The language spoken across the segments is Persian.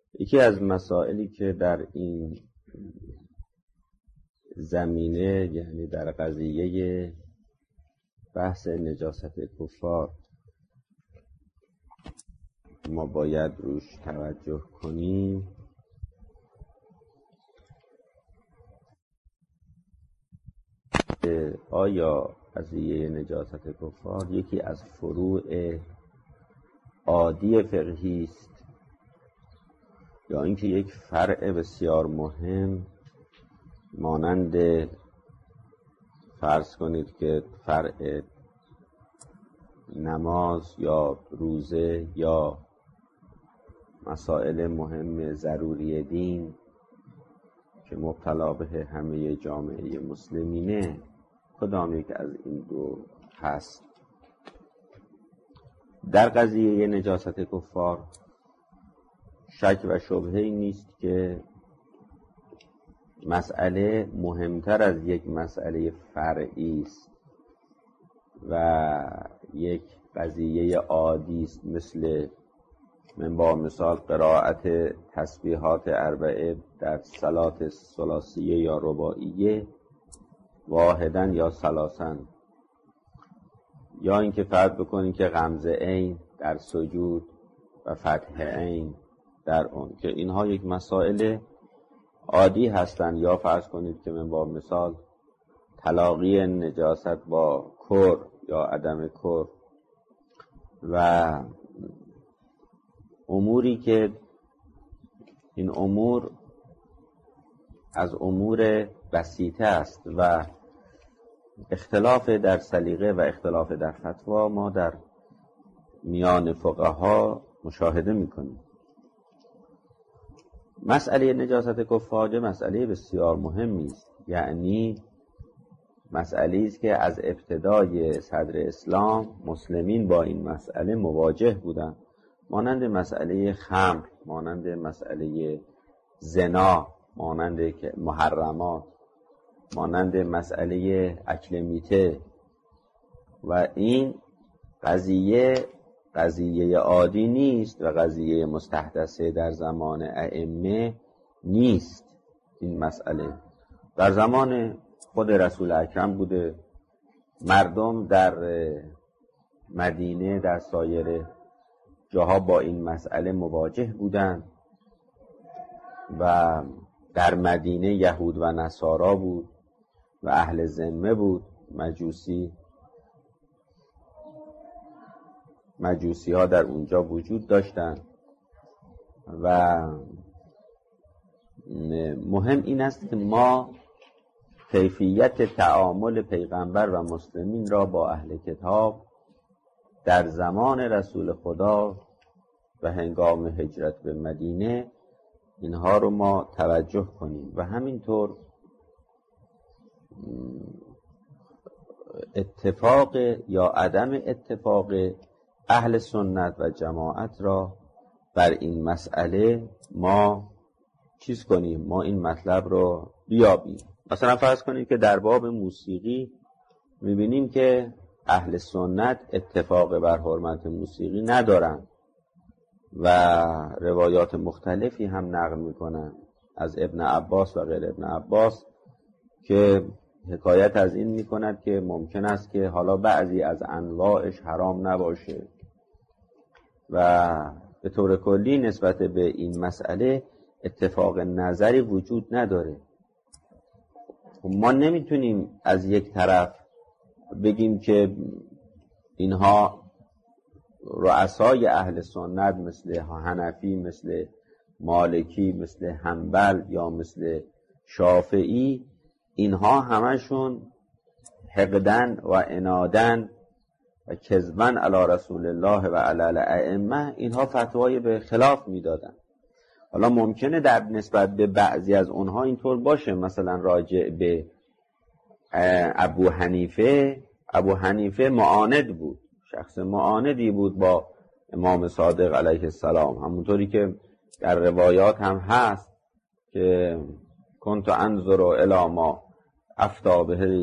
یکی از مسائلی که در این زمینه، یعنی در قضیه بحث نجاست کفار، ما باید روش توجه کنیم آیا قضیه نجاست کفار یکی از فروع عادی فقهی است یا اینکه یک فرع بسیار مهم مانند فرض کنید که فرع نماز یا روزه یا مسائل مهم ضروری دین که مبتلا به همه جامعه مسلمینه، کدام یک از این دو هست؟ در قضیه نجاست کفار شک و شبهه‌ای نیست که مسئله مهمتر از یک مسئله فرعی است و یک قضیه عادی است، مثل من با مثال قرائت تسبیحات اربعه در صلات ثلاثیه یا رباعیه واحداً یا ثلاثاً، یا اینکه فرض بکنید که غمزه عین در سجود و فتح عین در اون، که اینها یک مسائل عادی هستند. یا فرض کنید که من با مثال تلاقی نجاست با کر یا عدم کر و اموری که این امور از امور بسیطه است و اختلاف در سلیقه و اختلاف در فتوا ما در میان فقها مشاهده میکنیم. مسئله نجاست کفار مسئله بسیار مهمی است، یعنی مسئله است که از ابتدای صدر اسلام مسلمین با این مسئله مواجه بودند، مانند مسئله خمر، مانند مسئله زنا، مانند محرمات، مانند مسئله اکل میته، و این قضیه عادی نیست و قضیه مستحدثه در زمان ائمه نیست. این مسئله در زمان خود رسول اکرم بوده، مردم در مدینه در سایر جاها با این مسئله مواجه بودند و در مدینه یهود و نصارا بود و اهل ذمه بود، مجوسی ها در اونجا وجود داشتند. و مهم این است که ما کیفیت تعامل پیغمبر و مسلمین را با اهل کتاب در زمان رسول خدا و هنگام هجرت به مدینه اینها رو ما توجه کنیم و همینطور اتفاق یا عدم اتفاق اهل سنت و جماعت را بر این مسئله ما چیز کنیم، ما این مطلب رو بیابیم. مثلا فرض کنید که در باب موسیقی میبینیم که اهل سنت اتفاق بر حرمت موسیقی ندارن و روایات مختلفی هم نقل میکنن از ابن عباس و غیر ابن عباس که حکایت از این میکند که ممکن است که حالا بعضی از انواعش حرام نباشه و به طور کلی نسبت به این مسئله اتفاق نظری وجود نداره. ما نمیتونیم از یک طرف بگیم که اینها رؤسای اهل سنت مثل حنفی، مثل مالکی، مثل حنبل یا مثل شافعی، اینها همشون حقدن و عنادن و کذبن علی رسول الله و علی الائمه، اینها فتوای به خلاف میدادن. حالا ممکنه در نسبت به بعضی از اونها اینطور باشه، مثلا راجع به ابو حنیفه معاند بود، شخص معاندی بود با امام صادق علیه السلام، همونطوری که در روایات هم هست که کنت انظر الی ما افتی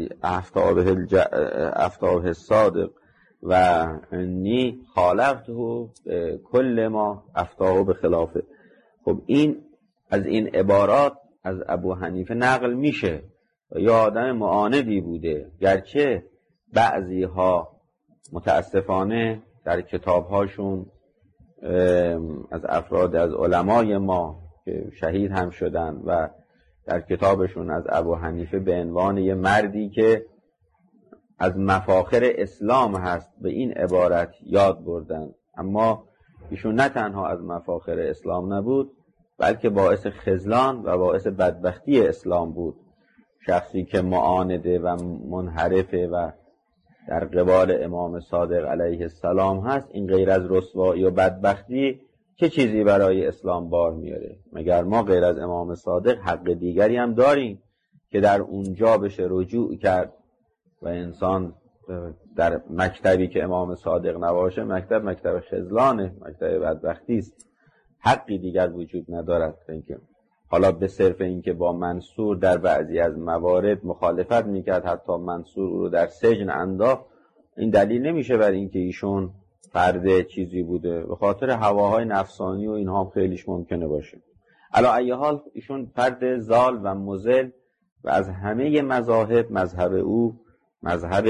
به الصادق و انی خالفته کل ما افتاه به خلافه. خب این از این عبارات از ابو حنیفه نقل میشه و یه آدم معاندی بوده، گرچه بعضی ها متاسفانه در کتابهاشون از افراد از علمای ما که شهید هم شدن و در کتابشون از ابو حنیفه به عنوان یه مردی که از مفاخر اسلام هست به این عبارت یاد بردن، اما ایشون نه تنها از مفاخر اسلام نبود بلکه باعث خذلان و باعث بدبختی اسلام بود. شخصی که معانده و منحرفه و در قبال امام صادق علیه السلام هست، این غیر از رسوایی و بدبختی چه چیزی برای اسلام بار میاره؟ مگر ما غیر از امام صادق حق دیگری هم داریم که در اونجا بشه رجوع کرد و انسان در مکتبی که امام صادق نباشه مکتب خذلانه، مکتب بدبختی است. حقی دیگر وجود ندارد. اینکه حالا به صرف اینکه با منصور در بعضی از موارد مخالفت میکرد، حتی منصور او رو در سجن انداخت، این دلیل نمیشه بر اینکه ایشون فرد چیزی بوده. به خاطر هواهای نفسانی و اینها هم خیلیش ممکنه باشه. علی ای حال ایشون فرد ضال و مضل و از همه مذاهب مذهب او مذهب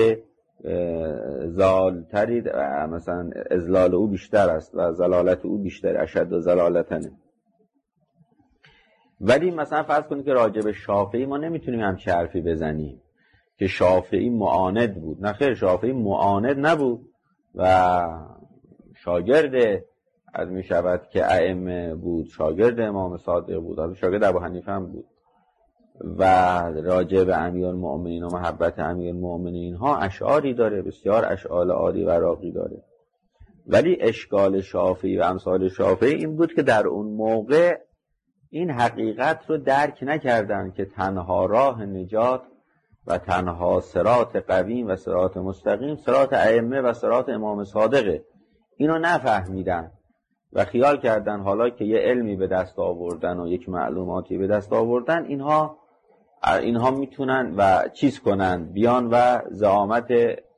ضالتری، مثلا اضلال او بیشتر است و ضلالت او بیشتر، اشد و ضلالتنه. ولی مثلا فرض کنید که راجع به شافعی ما نمیتونیم همچه حرفی بزنیم که شافعی معاند بود. نه خیر، شافعی معاند نبود و شاگرد از می شود که ائمه بود، شاگرد امام صادق بود، حالا شاگرد ابو حنیفه هم بود و راجع به امیرالمؤمنین و محبت امیرالمؤمنین ها اشعاری داره، بسیار اشعار عالی و راقی داره. ولی اشکال شافعی و امثال شافعی این بود که در اون موقع این حقیقت رو درک نکردن که تنها راه نجات و تنها صراط قویم و صراط مستقیم صراط ائمه و صراط امام صادقه. اینو نفهمیدن و خیال کردن حالا که یه علمی به دست آوردن و یک معلوماتی به دست آوردن، اینها میتونن و چیز کنن، بیان و زعامت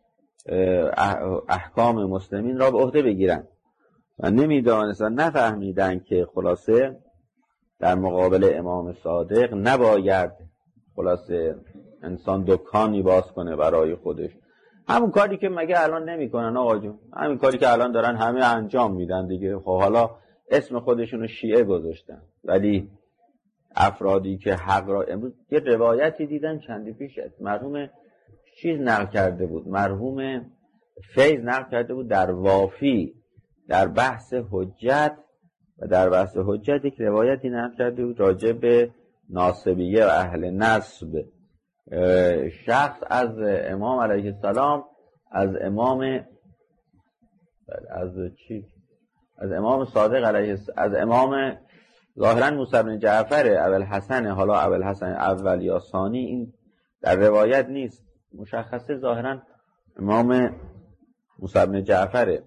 احکام مسلمین را به عهده بگیرن و نمیدانستن، نفهمیدن که خلاصه در مقابل امام صادق نباید خلاصه انسان دکانی باز کنه برای خودش. همون کاری که مگه الان نمیکنن آقا جون، همین کاری که الان دارن همه انجام میدن دیگه. خب حالا اسم خودشونو شیعه گذاشتن، ولی افرادی که حق را، امروز یه روایتی دیدم چندی پیش مرحوم چیز نقل کرده بود، مرحوم فیض نقل کرده بود در وافی در بحث حجت، و در بحث حجت یک روایتی نقل کرده بود راجع به ناصبیه و اهل نسب. شخص از امام علیه السلام از امام صادق علیه، از امام ظاهرا موسی بن جعفر ابوالحسن، حالا ابوالحسن اول یا ثانی این در روایت نیست، مشخصه ظاهرا امام موسی بن جعفره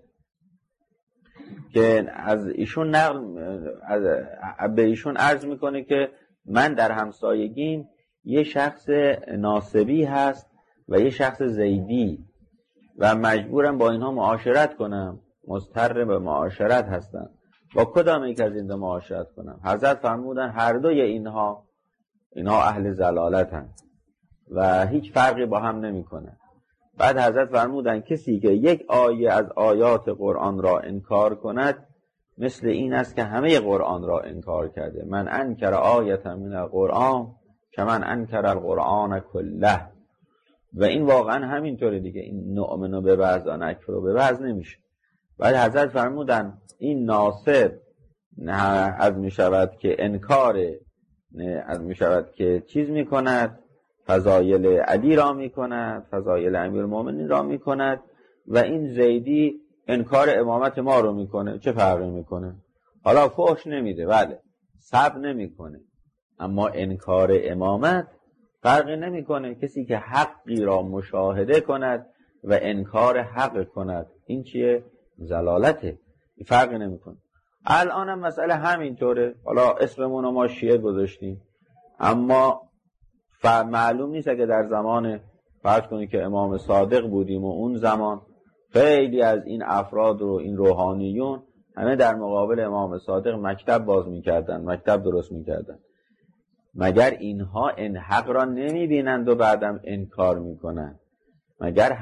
که از ایشون به ایشون عرض میکنه که من در همسایگیم یه شخص ناصبی هست و یه شخص زیدی و مجبورم با اینها معاشرت کنم، مضطر به معاشرت هستم. با کدام یک از این دو معاشرت کنم؟ حضرت فرمودن هر دوی اینها اهل ضلالتن و هیچ فرقی با هم نمیکنن. بعد حضرت فرمودن کسی که یک آیه از آیات قرآن را انکار کند مثل این است که همه قرآن را انکار کرده. من انکر آیه من القرآن که من انکر القرآن کله. و این واقعا همینطوره دیگه، این نؤمن به بعض و نکفر به بعض نمیشه. بعد حضرت فرمودن این ناصب از می شود که انکار، از می شود که چیز می کند، فضایل علی را می کند، فضایل امیرالمؤمنین را می کند، و این زیدی انکار امامت ما رو می کنه. چه فرقی می کنه؟ حالا فحش نمیده، بله، سب نمی کنه، اما انکار امامت فرقی نمی کنه. کسی که حقی را مشاهده کند و انکار حق کند، این چیه؟ ضلالته، فرقی نمی کنه. الان هم مسئله همینطوره. حالا اسممون رو ما شیعه گذاشتیم، اما معلوم نیست که در زمان فرض کنید که امام صادق بودیم و اون زمان خیلی از این افراد رو، این روحانیون همه در مقابل امام صادق مکتب باز میکردن، مکتب درست میکردن. مگر اینها این حق را نمیبینند و بعدم انکار میکنند؟ مگر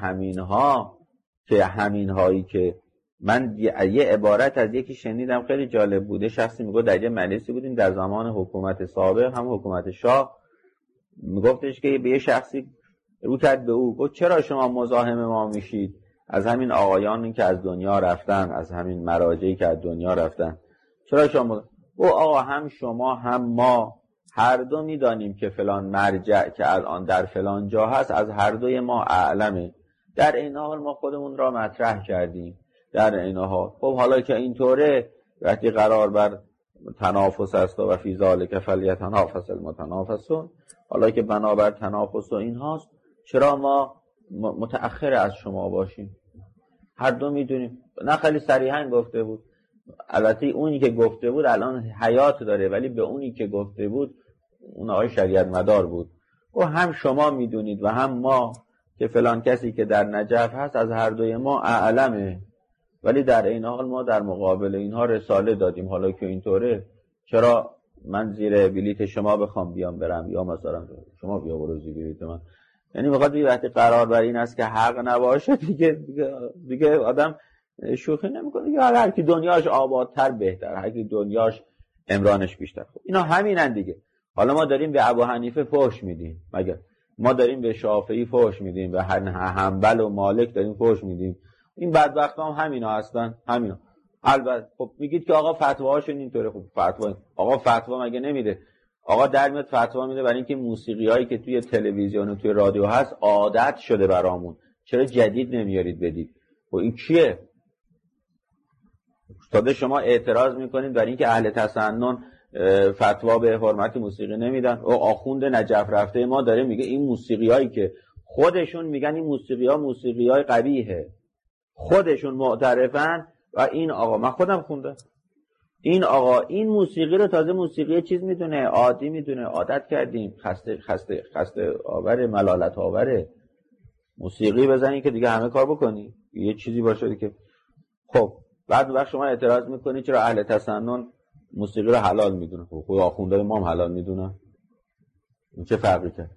همینهایی که من یه عبارت از یکی شنیدم خیلی جالب بوده، شخصی میگه در یه مجلسی بودیم در زمان حکومت سابق، هم حکومت شاه، میگفتش که به یه شخصی رو کرد به او، گفت چرا شما مزاحم ما میشید؟ از همین آقایانی که از دنیا رفتن، از همین مراجعی که از دنیا رفتن، چرا شما؟ او آقا هم شما هم ما هر دو میدانیم که فلان مرجع که الان در فلان جا هست از هر دوی ما اعلمه، در این حال ما خودمون را مطرح کردیم. در این حال خب حالا که اینطوره، وقتی قرار بر تنافس است و فی ذالک فلیتنافس المتنافسون، حالا که بنابر تنافس و این هاست، چرا ما متأخر از شما باشیم؟ هر دو میدونیم. نه خیلی صریحا گفته بود. البته اونی که گفته بود الان حیات داره، ولی به اونی که گفته بود اون آقای شریعت مدار بود، و هم شما میدونید و هم ما که فلان کسی که در نجف هست از هر دوی ما اعلمه، ولی در این حال ما در مقابل اینها رساله دادیم. حالا که اینطوره، چرا من زیر بلیت شما بخوام بیام برم، یا مثلا شما بیا برو زیر بلیت من؟ یعنی میخواد وقتی قرار بر این است که حق نباشه دیگه آدم شوخی نمیکنه، یا هر کی دنیاش آبادتر بهتر، هر کی دنیاش عمرانش بیشتر. خب اینا همینن دیگه. حالا ما داریم به ابو حنیفه فحش میدیم، مگر ما داریم به شافعی فحش میدیم، به حنبل و مالک داریم فحش میدیم؟ این بدبختان هم همینا هستن، همینا. البته خب میگید که آقا فتواهاشون اینطوره. خب آقا فتوا مگه نمیده؟ آقا در میاد فتوا میده برای اینکه موسیقیایی که توی تلویزیون و توی رادیو هست عادت شده برامون، چرا جدید نمیارید بدید؟ خب این کیه؟ تازه شما اعتراض میکنید برای اینکه اهل تسنن فتوا به حرمت موسیقی نمیدن. او آخوند نجف رفته ما داره میگه این موسیقیایی که خودشون میگن این موسیقیای قبیحه، خودشون معترفن، و این آقا، من خودم خوندم، این آقا این موسیقی رو تازه موسیقی چیز میدونه، عادی میدونه، عادت کردیم، خسته آوره، ملالت آوره. موسیقی بزنی که دیگه همه کار بکنی، یه چیزی باشه که خب بعد وقت شما اعتراض میکنی چرا اهل تسنن موسیقی رو حلال میدونه؟ خب آخوندهای ما هم حلال میدونن، این چه فرقی کرد؟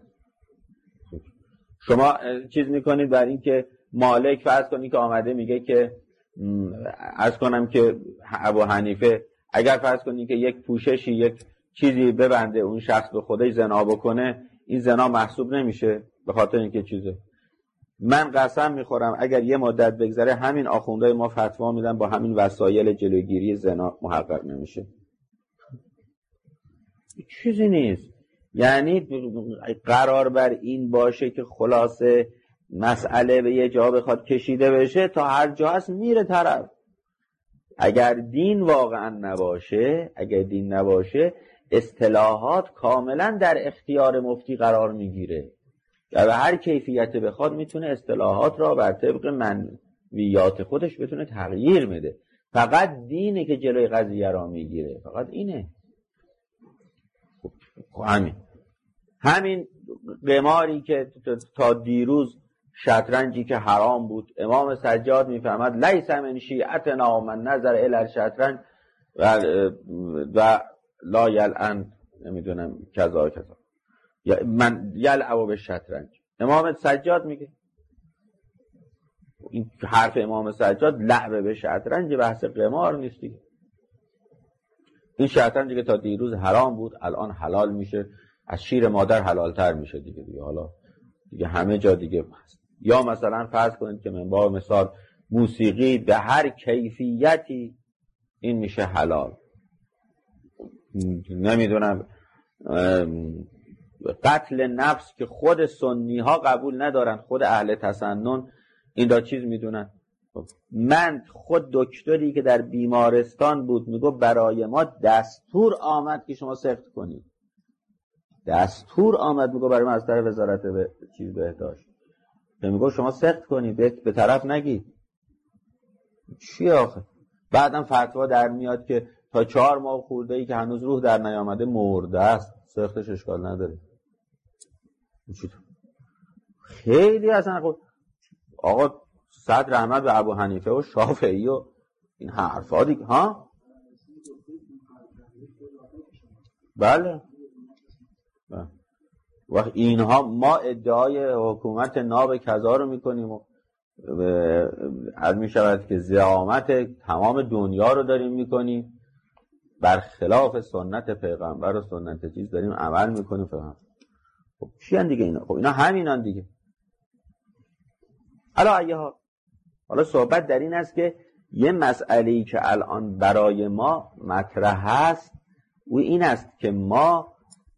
شما چیز میکنید بر این که مالک فرض کنید که آمده میگه که عرض کنم که ابو حنیفه اگر فرض کنید که یک پوششی یک چیزی ببنده اون شخص به خودش زنا بکنه، این زنا محسوب نمیشه به خاطر اینکه چیزه. من قسم میخورم اگر یه مدت بگذره همین آخوندهای ما فتوا میدن با همین وسایل جلوگیری زنا محقق نمیشه. چیزی نیست. یعنی قرار بر این باشه که خلاصه مسئله به یه جا بخواد کشیده بشه، تا هر جا هست میره طرف. اگر دین واقعا نباشه اصطلاحات کاملا در اختیار مفتی قرار میگیره و به هر کیفیت بخواد میتونه اصطلاحات را بر طبق منویات خودش بتونه تغییر میده. فقط دینه که جلوی قضیه را میگیره، فقط اینه. همین قماری که تا دیروز شطرنجی که حرام بود، امام سجاد میفهمد لیس من شیعتنا من نظر الی الشطرنج و لا یلعن نمیدونم کذا کذا یا من یلعب به شطرنج. امام سجاد میگه، این حرف امام سجاد لعب به شطرنج بحث قمار نیست دیگه. این شطرنجی که تا دیروز حرام بود الان حلال میشه، از شیر مادر حلالتر میشه دیگه حالا دیگه همه جا دیگه هست. یا مثلا فرض کنید که من با مثال موسیقی به هر کیفیتی این میشه حلال. نمیدونم قتل نفس که خود سنی ها قبول ندارن، خود اهل تسنن این دا چیز میدونن. من خود دکتری که در بیمارستان بود میگو برای ما دستور آمد که شما سخت کنید، دستور آمد میگو برای ما از طرف وزارت چیز بهداشت که میگو شما سخت کنید، به طرف نگید. چی آخه؟ بعدم فتوا در میاد که تا 4 ماه خورده ای که هنوز روح در نیامده مرده است، سختش اشکال نداره. خیلی اصلا آقا صد رحمت به ابو حنیفه و شافعی و این حرفا دیگه ها. بله وقت اینها ما ادعای حکومت ناب کذا رو میکنیم و عرض میشود که زعامت تمام دنیا رو داریم میکنیم، برخلاف سنت پیغمبر و سنت چیز داریم عمل میکنیم. فهم خب چی دیگه اینا؟ خب اینا همینان دیگه. حالا صحبت در این است که یه مسئله‌ای که الان برای ما مطرح هست و این است که ما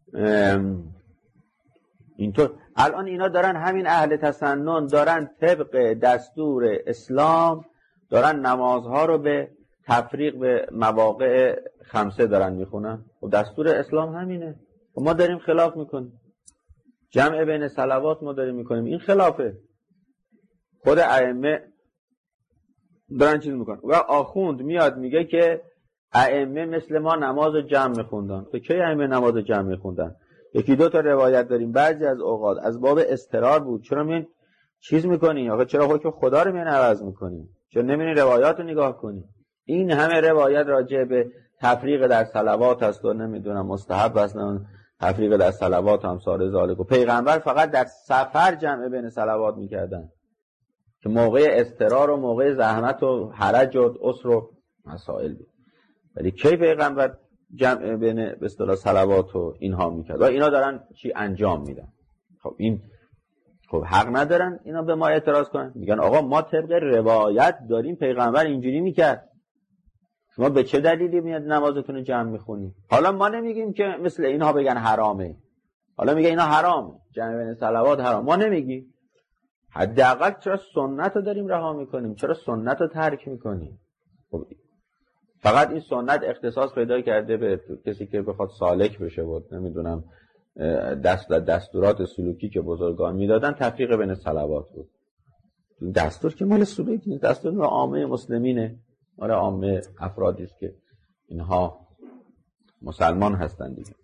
اینطور الان اینا دارن، همین اهل تسنن دارن طبق دستور اسلام دارن نمازها رو به تفریق به مواقع خمسه دارن میخونن و دستور اسلام همینه و ما داریم خلاف میکنیم. جمع بین صلوات ما داریم میکنیم، این خلافه. خود ائمه دارن چیز میکنن و آخوند میاد میگه که ائمه مثل ما نماز جمع میخوندن. تو کی ائمه نماز جمع میخوندن؟ یکی دو تا روایت داریم بعضی از اوقات از باب اضطرار بود. چرا میین چیز میکنی؟ آخه چرا حکم خدا رو میین عوض میکنی؟ چرا نمیین روایات رو نگاه کنی؟ این همه روایت راجع به تفریق در صلوات هست و نمیدونم مستحب است، تفریق در صلوات هم سار ذالک. و پیغمبر فقط در سفر جمع بین صلوات میکردن که موقع اضطرار و موقع زحمت و حرج و عسر و مسائل بود. ولی کی پیغمبر جمع بین به اصطلاح صلوات و اینها میکرد و اینا دارن چی انجام میدن؟ خب این خب حق ندارن اینا به ما اعتراض کنن؟ میگن آقا ما طبق روایت داریم پیغمبر اینجوری میکرد، شما به چه دلیلی میاد نمازتون رو جمع میخونی؟ حالا ما نمیگیم که مثل اینها بگن حرامه، حالا میگه اینا حرامه، جمع بین صلوات حرام، ما نمیگیم. حداقل چرا سنت رو داریم رها میکنیم؟ چرا سنت رو ترک میکنیم؟ خب فقط این سنت اختصاص پیدا کرده به کسی که بخواد سالک بشه بود، نمیدونم دستورات سلوکی که بزرگان میدادن تفریق بین صلوات بود. این دستور که مال سلوک نیست، دستور مال عامه مسلمینه، مال عامه افرادی است که اینها مسلمان هستن دیگه.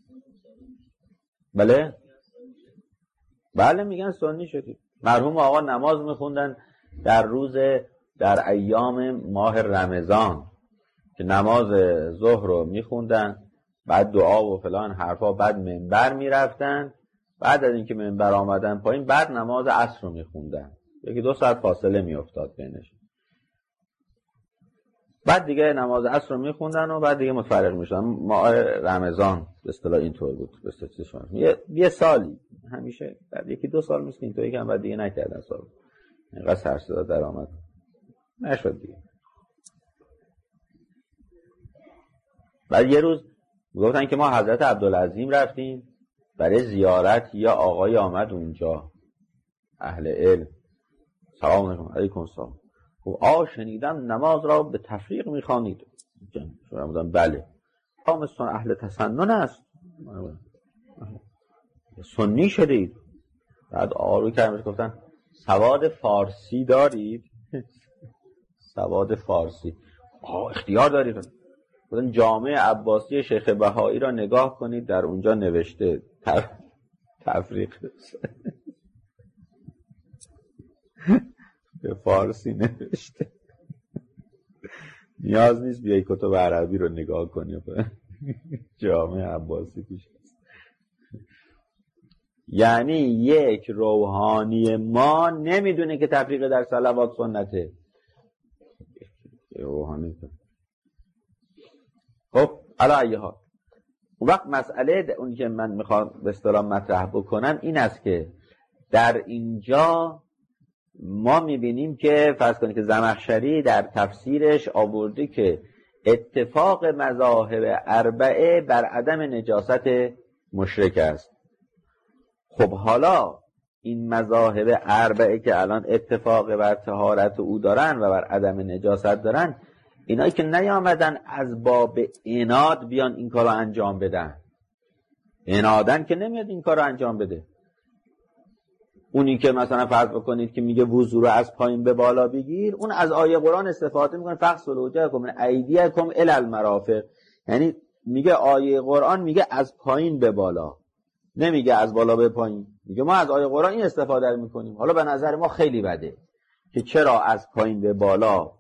بله میگن سنی شدید. مرحوم آقا نماز میخوندن در ایام ماه رمضان که نماز ظهر رو میخوندن، بعد دعا و فلان حرفا، بعد منبر میرفتن، بعد از اینکه منبر آمدن پایین بعد نماز عصر رو میخوندن، یکی 2 ساعت فاصله میافتاد بینش، بعد دیگه نماز عصر رو میخوندن و بعد دیگه متفرق میشدن. ماه رمضان به اصطلاح اینطور بود. یه سالی همیشه بعد یکی 2 سال مثل اینطوری که بعد دیگه نکردن سال اینقدر سر صدا در آمد نشد دیگه. بعد یه روز گفتن که ما حضرت عبدالعظیم رفتیم برای زیارت، یا آقای آمد اونجا اهل علم، سلام علیکم سلام، خب شنیدم نماز را به تفریق میخوانید. فرمودم بله. مثلا اهل تسنن است، سنی شدید. بعد رو کردم گفتن سواد فارسی دارید؟ سواد فارسی اختیار دارید. گفتن جامع عباسی شیخ بهایی را نگاه کنید، در اونجا نوشته تفریق به فارسی نوشته، نیاز نیست بیایی کتب عربی رو نگاه کنی. جامع عباسی پیش است. یعنی یک روحانی ما نمیدونه که تفریق در صلوات سنته. روحانی خب علی ها اون وقت مسئله اونی که من میخوام به اصطلاح مطرح بکنم این است که در اینجا ما میبینیم که فرض کنید که زمخشری در تفسیرش آورده که اتفاق مذاهب اربعه بر عدم نجاست مشرک است. خب حالا این مذاهب اربعه که الان اتفاق بر طهارت او دارن و بر عدم نجاست دارن، اینایی که نیامدن از باب عناد بیان این کارو انجام بدن، عنادن که نمیاد این کارو انجام بده. اونی که مثلا فرض بکنید که میگه وضو رو از پایین به بالا بگیر، اون از آیه قرآن استفاده میکنه، فغسلوا وجوهکم ایدیکم الی المرافق، یعنی میگه آیه قرآن میگه از پایین به بالا، نمیگه از بالا به پایین. میگه ما از آیه قرآن این استفاده میکنیم. حالا به نظر ما خیلی بده که چرا از پایین به بالا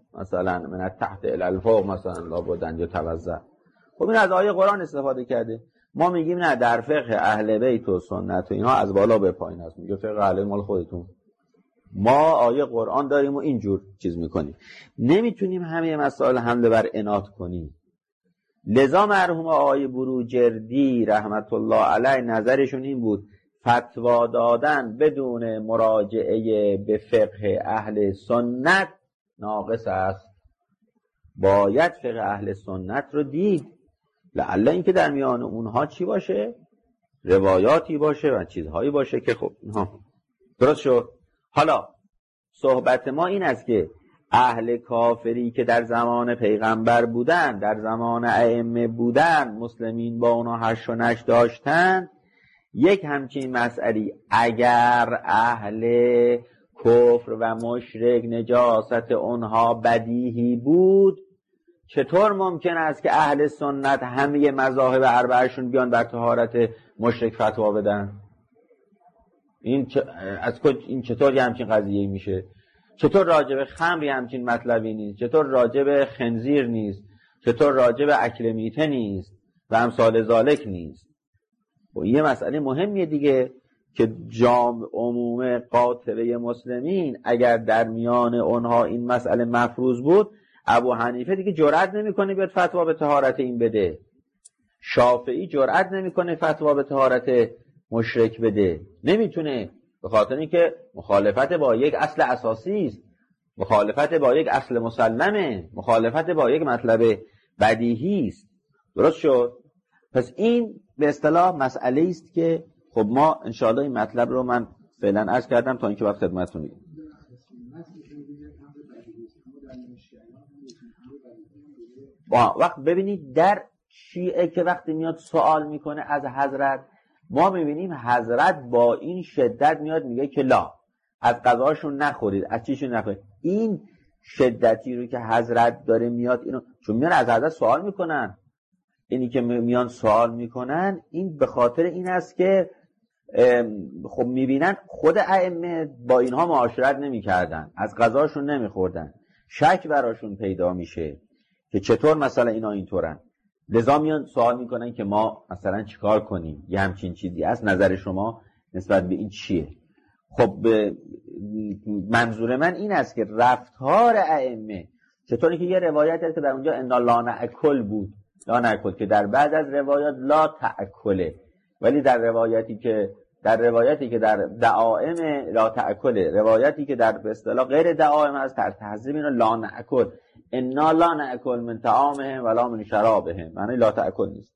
مثلا من تحت الی الفوق مثلا لابدن یا توزع. خب این از آیه قرآن استفاده کرده. ما میگیم نه، در فقه اهل بیت و سنت و اینها از بالا به پایین است. میگه فقه اهل مال خودتون. ما آیه قرآن داریم و اینجور چیز میکنیم. نمیتونیم همه مسائل حمله بر عناد کنیم. لذا مرحوم آقای بروجردی رحمت الله علیه نظرشون این بود فتوا دادن بدون مراجعه به فقه اهل سنت ناقص است. باید فقه اهل سنت رو دید، لعل اینکه در میان اونها چی باشه؟ روایاتی باشه و چیزهایی باشه که خب درست شد. حالا صحبت ما این است که اهل کافری که در زمان پیغمبر بودن، در زمان ائمه بودن، مسلمین با اونا هش و نش داشتن، یک همچین مسئله اگر اهل کفر و مشرک نجاست اونها بدیهی بود، چطور ممکن است که اهل سنت همه مذاهب اربعه‌شون بیان بر طهارت مشرک فتوا بدن؟ این چطور یه همچین قضیه میشه؟ چطور راجب خمری همچین مطلبی نیست؟ چطور راجب خنزیر نیست؟ چطور راجب اکل میته نیست و امثال ذالک نیست؟ و یه مسئله مهمیه دیگه که عموم قاطبه مسلمین اگر در میان اونها این مسئله مفروض بود، ابو حنیفه دیگه جرئت نمیکنه بیاد فتوا به طهارت این بده، شافعی جرئت نمیکنه فتوا به طهارت مشرک بده، نمیتونه، به خاطر اینکه مخالفت با یک اصل اساسی است، مخالفت با یک اصل مسلمه، مخالفت با یک مطلب بدیهی است. درست شد؟ پس این به اصطلاح مسئله است که خب ما انشاءالله این مطلب رو من فعلا عرض کردم تا اینکه وقت خدمتتون میگم. وقت ببینید در شیعه که وقتی میاد سوال میکنه از حضرت، ما میبینیم حضرت با این شدت میاد میگه که لا، از غذاشون نخورید، از چیشون نخورید. این شدتی رو که حضرت داره میاد، اینو چون میان از حضرت سوال میکنن، اینی که میان سوال میکنن این به خاطر این است که خب میبینن خود ائمه با اینها معاشرت نمیکردن، از غذاشون نمیخوردن، شک براشون پیدا میشه که چطور مثلا اینا اینطورن، لذا میان سوال میکنن که ما مثلا چیکار کنیم، یه همچین چیزی هست، نظر شما نسبت به این چیه؟ خب منظور من این است که رفتار ائمه، چطوری که یه روایت هست که در اونجا انا لا ناکل بود، لا ناکل، که در بعد از روایات لا تاکله، ولی در روایتی که در دعائم لا تاکله، روایتی که در به اصطلاح غیر دعائم از تحذیب اینا لا ناکل، انا لا ناکل من طعامهم ولا من شرابهم، معنی لا تاکل نیست.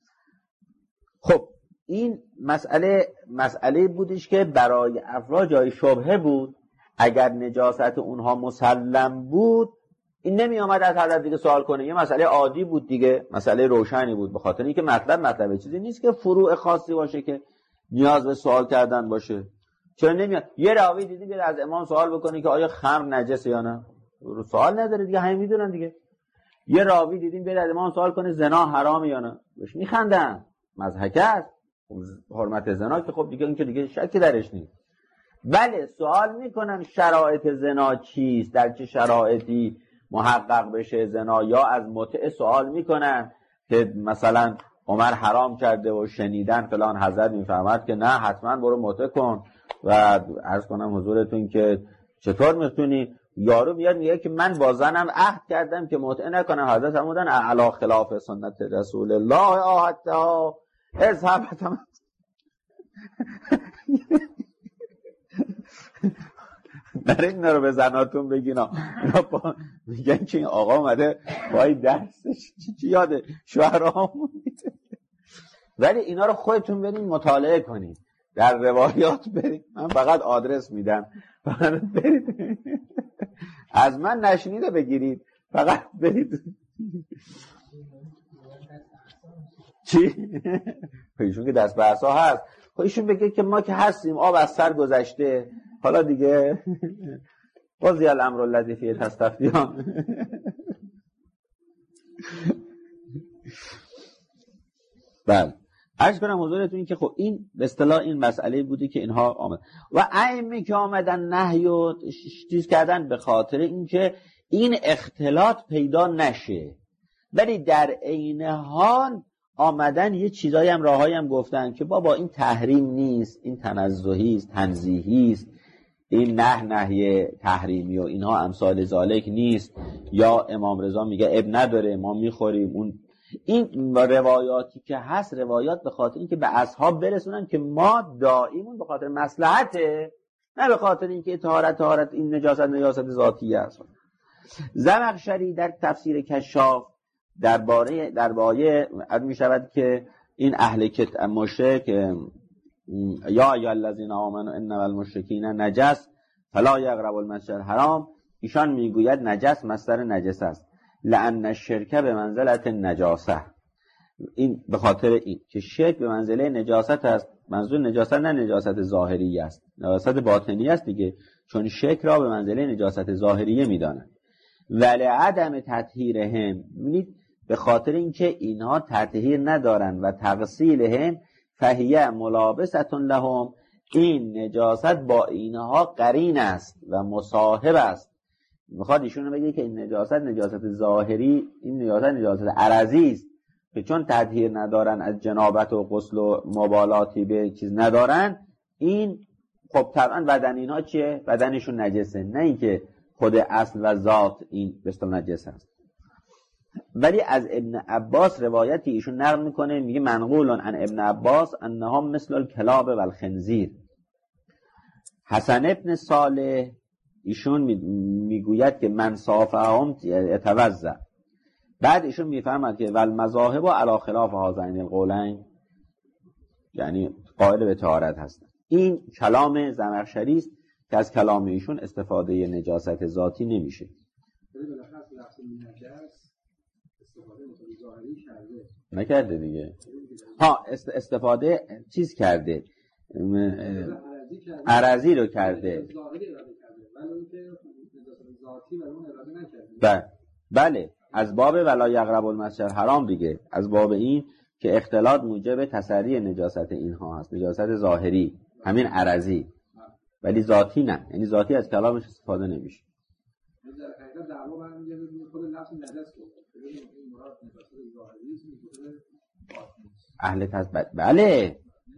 خب این مسئله بودش که برای افراد جای شبهه بود. اگر نجاست اونها مسلم بود، این نمی آمد از حضرت دیگه سوال کنه، یه مسئله عادی بود دیگه، مسئله روشنی بود، به خاطر اینکه مطلب چیزی نیست که فروع خاصی باشه که نیاز به سوال کردن باشه. چرا نمیاد یه راوی دیدی بیاد از امام سوال بکنه که آیا خمر نجسه یا نه؟ سوال نداره دیگه، همه میدونن دیگه. یه راوی دیدیم بیاد از امام سوال کنه زنا حرام یا نه، بهش میخندن، مضحکه است، حرمت زنا که خب دیگه این که دیگه شکی درش نیست. بله سوال میکنن شرایط زنا چیست، در چه شرایطی محقق بشه زنا، یا از متع سوال میکنن که مثلا عمر حرام کرده و شنیدن فلان حضرت میفرماد که نه حتما برو متع کن، و عرض کنم حضورتون که چطور میتونی، یارو میاد میگه که من با زنم عهد کردم که متع نکنم، حضرت فرمودن علی خلاف سنت رسول الله عهدها اذهب نرین اینا رو به زناتون بگینا، میگن که این آقا اومده پای درسش چی یاده شوهرامون میده. ولی اینا رو خودتون برین مطالعه کنید، در روایات برید، من فقط آدرس میدم، فقط برید از من نشنیده بگیرید، فقط برید. چی؟ ایشون که دست به عصا هست، خب ایشون بگه که ما که هستیم، آب از سر گذشته، حالا دیگه قضی الامر الذی فیه تستفتیان. بله عرض کنم حضورتون که خب این به اصطلاح این مسئله بودی که اینها آمد و ائمه که آمدن نهی و چیز کردن به خاطر اینکه این اختلاط پیدا نشه. ولی در عین حال آمدن یه چیزایی هم راهایی هم گفتن که بابا این تحریم نیست، این تنزهی است، تنزیهی است، این نهی تحریمی و اینها امثال ذالک نیست. یا امام رضا میگه اب نداره ما میخوریم. این روایاتی که هست روایات به خاطر اینکه به اصحاب برسونن که ما دائمون به خاطر مصلحته، نه به خاطر اینکه طهارت این نجاست ذاتی است. زمخشری در تفسیر کشاف درباره می شود که این اهل مشرک یا ایها الذین آمنوا انما المشرکین نجس فلا یقربوا المسجد الحرام، ایشان میگوید نجس مصدر نجس است، لأن الشرک به منزلت نجاسه. این به خاطر این که شرک به منزله نجاست است. منظور نجاست نه نجاست ظاهری است، نجاست باطنی است دیگه، چون شرک را به منزله نجاست ظاهریه میدانند. ولی عدم تطهیرهم، ببینید به خاطر اینکه اینها تطهیر ندارن و تغسیلهم فهیه ملابستون لهم، این نجاست با اینها قرین است و مصاحب است. میخواد ایشون بگه که این نجاست ظاهری، این نجاست عرضی است که چون تطهیر ندارن از جنابت و غسل و مبالاتی به چیز ندارن، این خب طبعا بدن اینها چیه؟ بدنشون نجسه، نه اینکه خود اصل و ذات این بستان نجس است. ولی از ابن عباس روایتی ایشون نقل میکنه، میگه منقول عن ابن عباس انها مثل الکلاب و الخنزیر. حسن ابن صالح ایشون میگوید که من صافهم یتوضا. بعد ایشون میفرماد که والمذاهب علی خلاف هذین القولین، یعنی قائل به طهارت هستن. این کلام زمخشری است که از کلام ایشون استفاده نجاست ذاتی نمیشه. نکرده دیگه. استفاده چیز کرده، عرضی رو کرده. بله از باب ولا یقرب المسجد الحرام دیگه، از باب این که اختلاط موجب تسری نجاست اینها هست، نجاست ظاهری همین عرضی، ولی ذاتی نه، یعنی ذاتی از کلامش استفاده نمیشه. اهل تثبیت بله.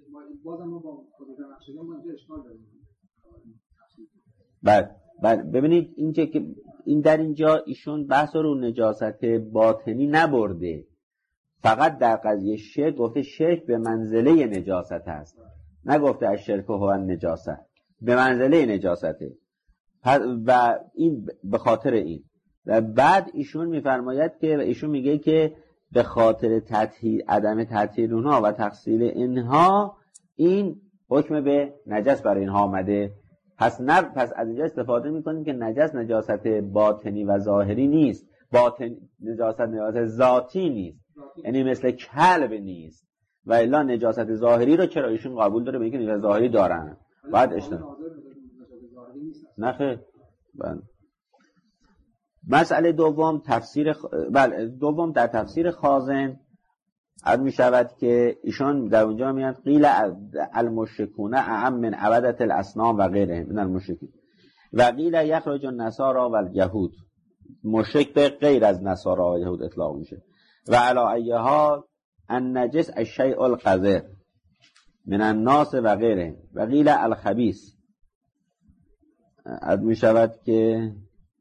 بله ببینید اینجا که این در اینجا ایشون بحث رو نجاست باطنی نبرده، فقط در قضیه شرک گفته شرک به منزله نجاست هست، نگفته از شرک هو النجاسه، به منزله نجاسته. و این به خاطر این. و بعد ایشون میفرماید که ایشون میگه که به خاطر تطهیر، عدم تطهیر اونها و تغسیل اینها این حکم به نجس برای اینها آمده. پس از اینجا استفاده میکنیم که نجاست باطنی و ظاهری نیست، نجاست ذاتی نیست، یعنی مثل کلب نیست. و الا نجاست ظاهری رو چرا ایشون قبول داره، بگه نجاست ظاهری دارن بعد اشتباه نخیر. مسئله دوم دوم در تفسیر خازن عرض می شود که ایشان در اونجا میاد قیل المشرکون اعم من عبدت الاصنام و غیرهم من المشرکین و قیل یخرج النصارى و الیهود، مشرک به غیر از نصارا و یهود اطلاق میشه. و علی ایها النجس الشیء القذر من الناس و غیرهم و قیل الخبیث. عرض می شود که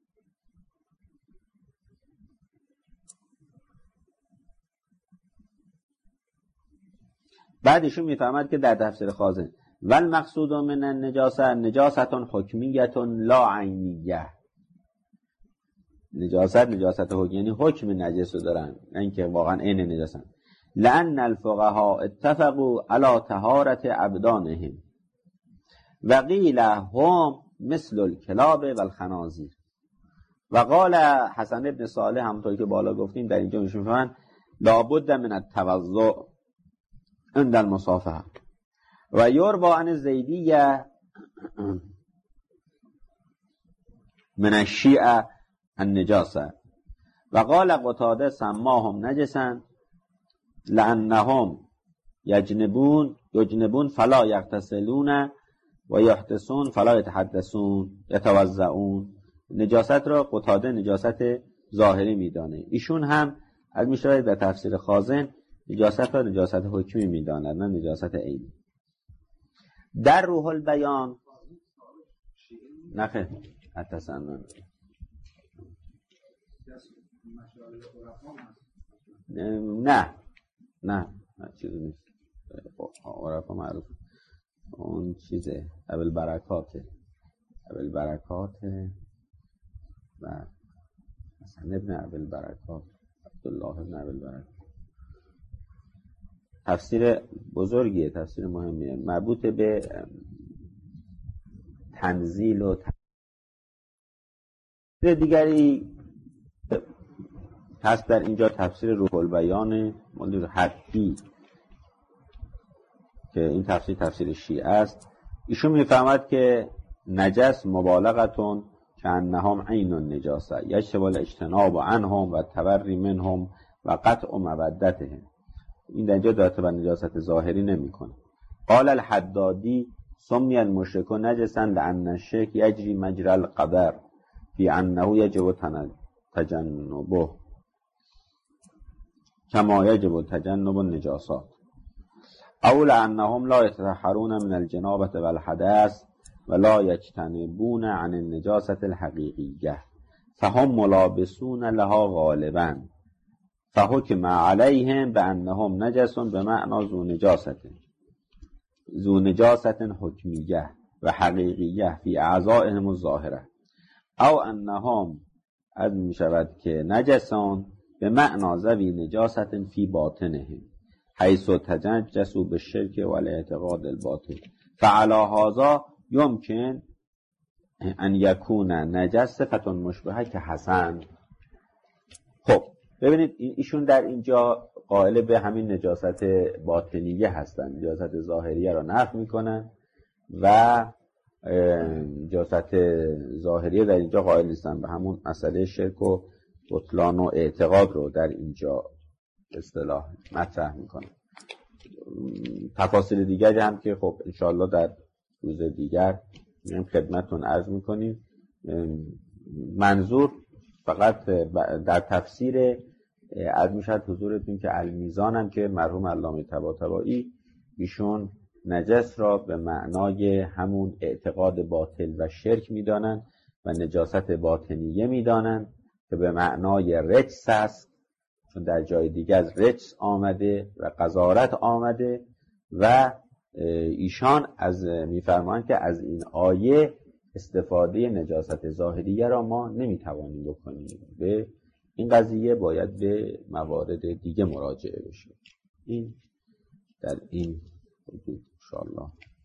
بعدشون میفهمد که در تفسیر خازن والمقصود من النجاسه نجاستون حکمیتون لا عینیه، نجاست حکم یعنی حکم نجس رو دارن، نه اینکه واقعا عین نجاسن. لأن الفقهاء اتفقوا على طهارت ابدانهم و قیل هم مثل الکلاب و الخنازیر. و قال حسن ابن صالح همونطور که بالا گفتیم در اینجا میشون فهمن لابد من التوضع عند المصافحه و یروا عن الزیدیه من الشیعه النجاسه. و قال قتاده سماهم نجسا لانهم یجنبون فلا یغتسلون و یحدثون فلا یتحدثون یتوضعون نجاست را قتاده نجاست ظاهری میدانه. ایشون هم از میشود در تفسیر خازن نجاست را نجاست حکمی میداند، نه نجاست عینی. در روح البیان نخیر التسنن نه چیزی نیست. عرفا معروف اون چیزه ابوالبرکاته و مثلا ابن ابوالبرکات عبدالله ابن ابوالبرکات. تفسیر بزرگیه، تفسیر مهمیه، مربوط به تنزیل و تفسیر دیگری هست. در اینجا تفسیر روح البیان مولوی حقی که این تفسیر شیعه است. ایشون میفهمد که نجس مبالغتون که انهم عین النجاسه یجب الاجتناب عنهم و تبری منهم و قطع مودتهم. این در اینجا داته بر نجاست ظاهری نمیکنه. قال الحدادی سمی المشرک نجسا لان الشرک یجری مجرى القدر فی انه یجب تجنبه کما یجب تجنب النجاسات او لانهم لا یتطهرون من الجنابه والحدث ولا یجتنبون عن النجاسه الحقیقیه فهم ملابسون لها غالبا فحکم علیهم بانهم نجس بمعنى ذو نجاست حکمیه و حقیقیه فی اعضائهم الظاهره او انهم از می شود که نجسان به معنی ذوی نجاست فی باطنهم حیث تنجسوا بالشرک و الاعتقاد الباطل فعلی هذا یمکن ان یکون نجس صفة مشبهه که حسن. خب ببینید ایشون در اینجا قائل به همین نجاست باطنیه هستن، نجاست ظاهریه را نفی میکنن و نجاست ظاهریه در اینجا قائل نیستن، به همون مسئله شرک و بطلان و اعتقاد رو در اینجا اصطلاح مطرح میکنن. تفاصیل دیگری هم که خب انشاءالله در روز دیگر خدمتتون عرض میکنیم. منظور فقط در تفسیر از میشد حضورتون که المیزان هم که مرحوم علامه طباطبایی ایشون نجس را به معنای همون اعتقاد باطل و شرک میدانند و نجاست باطنیه میدانند که به معنای رجس است، چون در جای دیگه از رجس آمده و قذارت آمده و ایشان از میفرمایند که از این آیه استفاده نجاست ظاهریه را ما نمیتوانیم بکنیم، به این قضیه باید به موارد دیگه مراجعه بشه. این در این حدود انشاءالله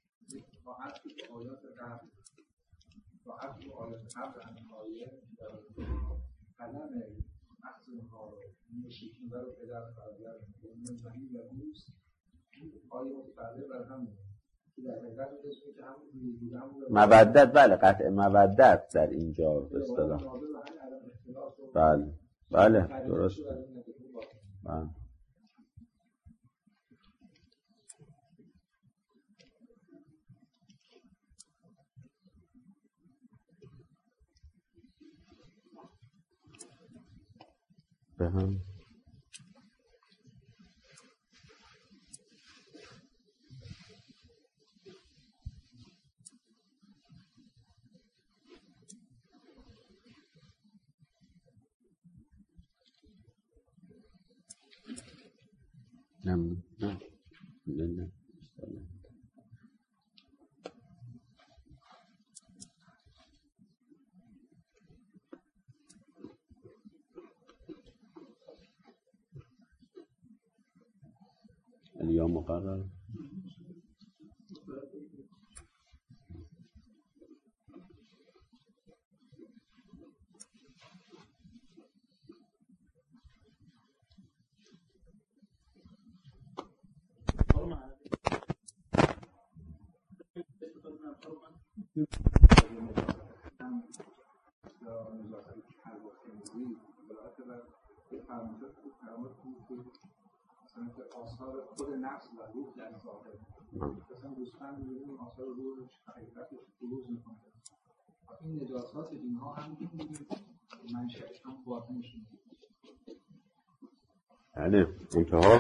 مودت، بله قطع مودت در اینجا به اصطلاح، بله درست، بله. به هم نه اليوم مقرر آثار خود نفس و روح در ظاهر مثلا گوسفند می‌بینیم آثار روحش حقیقتش بروز می‌کنه. این نجاسات اینها هم منشأش هم باطنشون. بله انتها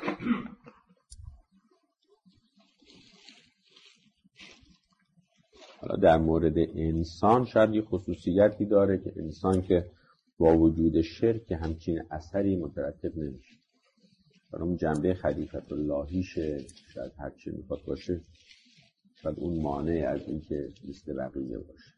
حالا در مورد انسان شاید یه خصوصیتی داره که انسان که با وجود شرک همچین اثری مترتب نمیشه. برای اون جنبه خلیفت اللهیشه، شاید هرچی میخواد باشه، شاید اون مانع از این که مثل بقیه باشه.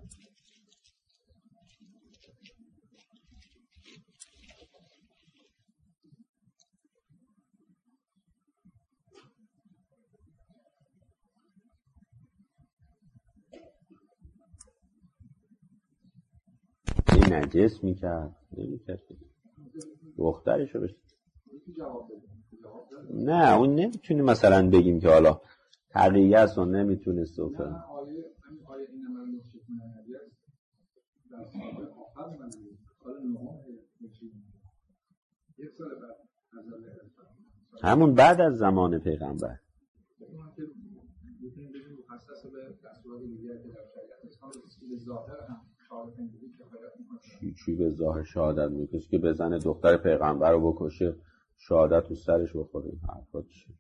این نجس میکرد نمیکرد دخترشو بشه. نه اون نمیتونی مثلا بگیم که حالا تقییه است و نمیتونه صفر. همون بعد از زمان پیغمبر. چی به ظاهر شهادت میکنه که بزنه دختر پیغمبر رو بکشه شهادت تو سرش بخوره؟ این حرفا چیه؟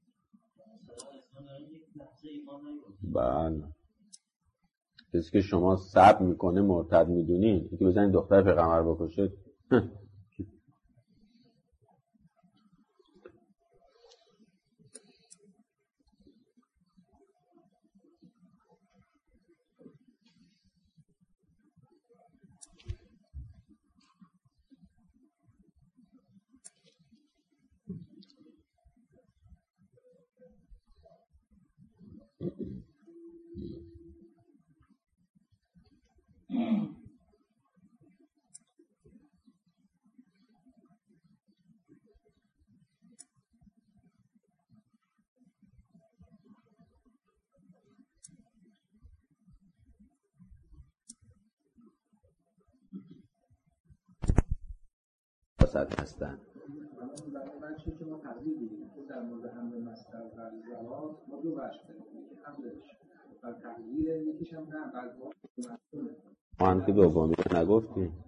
بله کسی که شما صبر میکنه مرتد میدونین این که بزنه دختر پیغمبر بکشه هستن. من چیزی که ما تقلیل بگیریم که در مورد حمل مصدر و زوات ما دو بحث داریم که حملش و تقلیل یکیش هم نه بعد ما که دومی نگفتیم